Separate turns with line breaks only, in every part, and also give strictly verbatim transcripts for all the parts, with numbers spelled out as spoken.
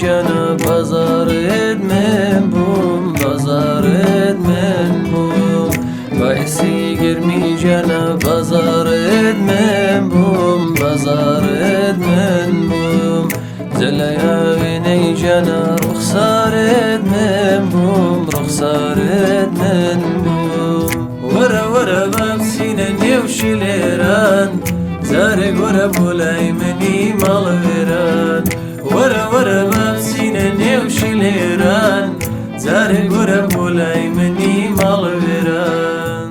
جانا بازارت من بوم بازارت من بوم باعثی گرمی جانا بازارت من بوم بازارت من بوم زلیا وینی جانا رخسارت من بوم رخسارت من بوم ورا ورا بابسینە نێوشی لێران زارێک وەرە بۆ لای منی ماڵەوێران وەرە وەرە بابسینە نێوشی لێران زارێک وەرە بۆ لای منی ماڵەوێران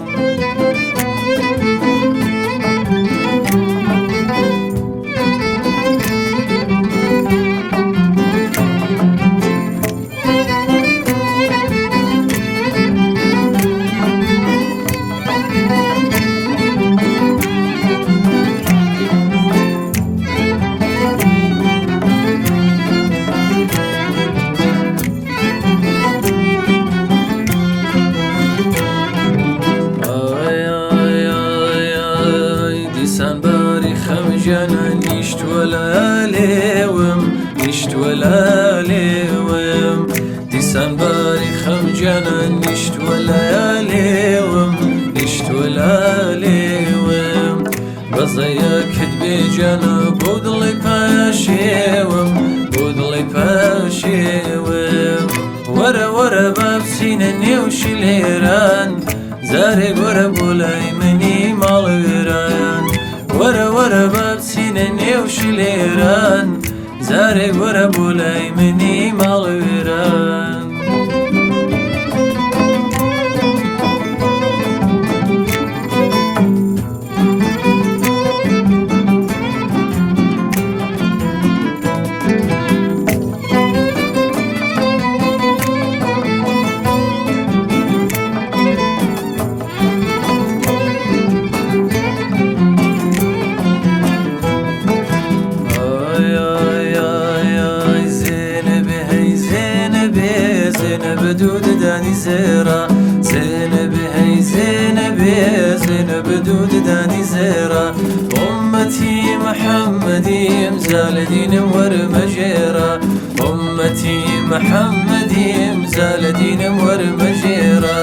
جانا نیشت ولا لێوم نیشت ولا لێوم دیسان باری خەم جانا نیشت ولا لێوم نیشت ولا لێوم بەزەیەکت بێ جانا بۆ دڵی پاشێوم بۆ دڵی پاشێوم وەرە وەرە بابسینە نێوشی لێران زارێک وەرە بۆ لای منی ماڵەوێران وەرە وەرە بابسینە نێوشی لێران زارێک وەرە بۆ لای منی ماڵەوێران زينب دوداني زيرة زينب هي زينب زينب دوداني زيرة أمتي محمدي مزال دين ورمجيرة أمتي محمدي مزال دين ورمجيرة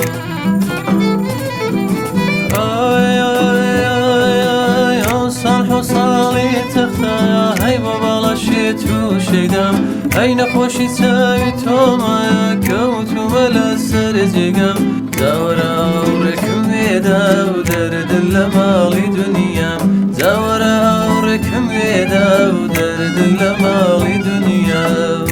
آي آي آي آي صالح وصالي تختا هاي بابا لشيت وشيدام هاي نخوشي تاوي توما كوتو ولا سرزقم زاورا وركم بيدا ودرد اللمالي دنيا زاورا وركم بيدا ودرد اللمالي دنيا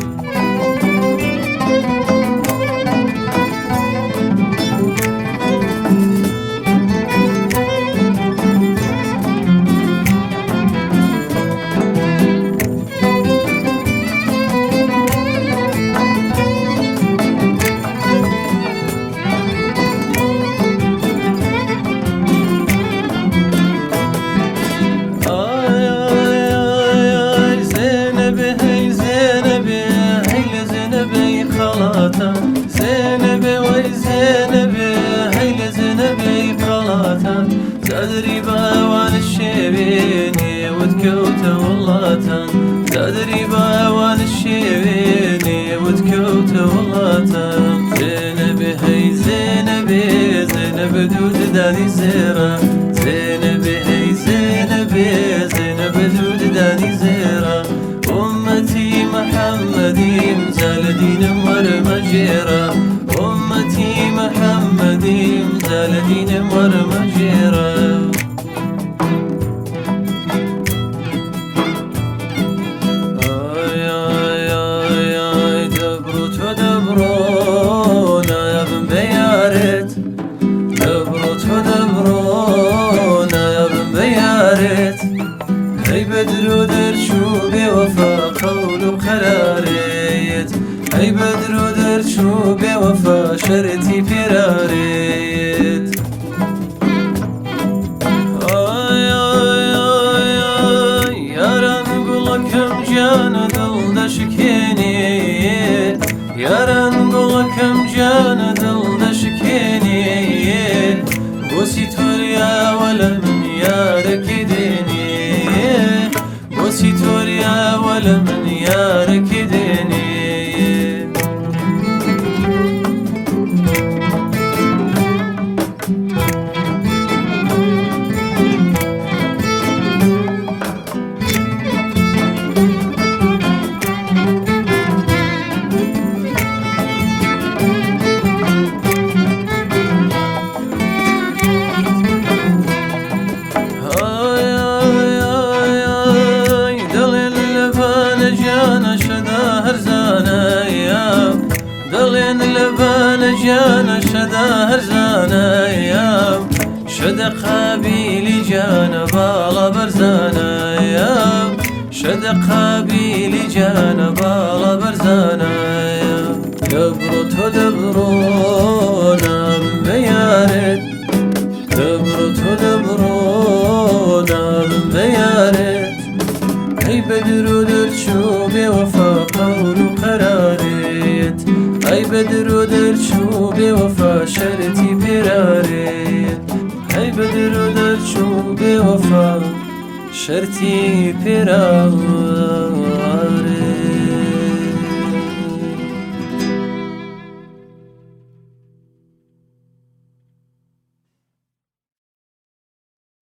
زينب وي زينب هيل زينب خلاتا زادري باوان الشيبيني وتكوت واللاتا زادري باوان الشيبيني وتكوت واللاتا زينب هي زينب زينب دود داني زيرة زينب هي زينب زينب دود داني زيرة أمتي محمدي مزال دين ورمجيرة أمتي محمدي مزال دين ورمجيرة آي آي آي آي دبرو تدبرونا يا بن بيارت دبرو تدبرونا يا بن بيارت هي بدرو درشو بوفا قول قراريت هي بدرو درشو بوفا شرتي فراريت آي آي آي آي ياران قولكم جانا دل دشكيني ياران قولكم جانا دل دشكيني بوسي توريا ولا من يارك ديني بوسي توريا ولا من يارك ديني بان جانا شدا هرزانا يا شدا قابيلي جانا بالا برزانا يا شدا قابيلي جانا بالا برزانا يا دبرو تدبرونا بيارد دبرو تدبرونا بيارد اي بدرو درشو بوفا قول قراريت اي بدرو درشو بوفا شرتي براريت اي بدرو درشو بوفا شرتي براريت